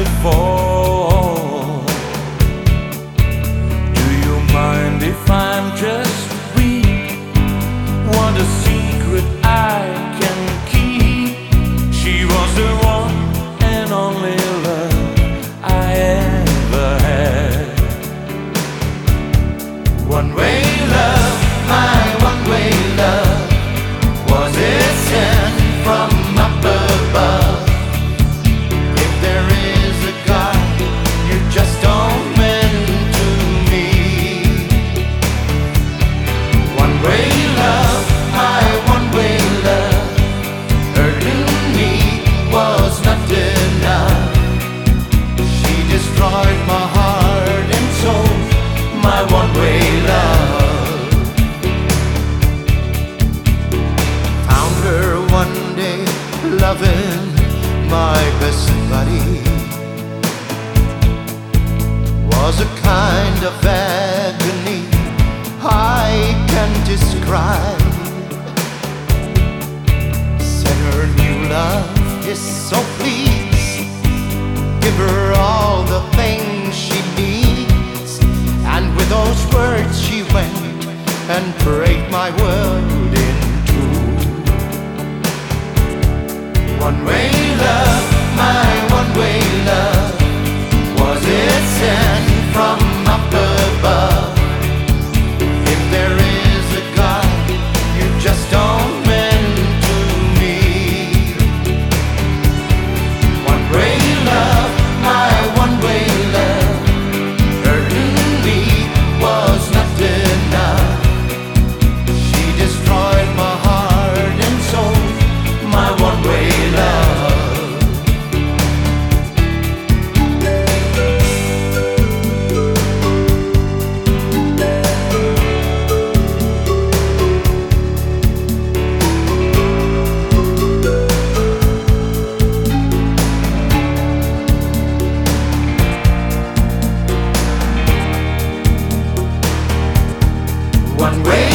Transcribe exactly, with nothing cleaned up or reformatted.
before. Do you mind if I'm just weak? Want a secret I can keep? She was the one and only love I ever had. One way love, my one way love. Was it sent from up above? If there is a God, you just don't meant to me. One way love, my one way love. Hurting me was not enough. She destroyed my heart and soul, my one way love. One day, loving my best buddy was a kind of agony I can't describe. Said her new love is so please, give her all the things she needs. And with those words she went and break my world in two. One way love, my one way love. Was it sent from up above? If there is a God, you just don't meant to me. One way love, my one way love. Hurting me was not enough. She destroyed my heart and soul, my one way love. One way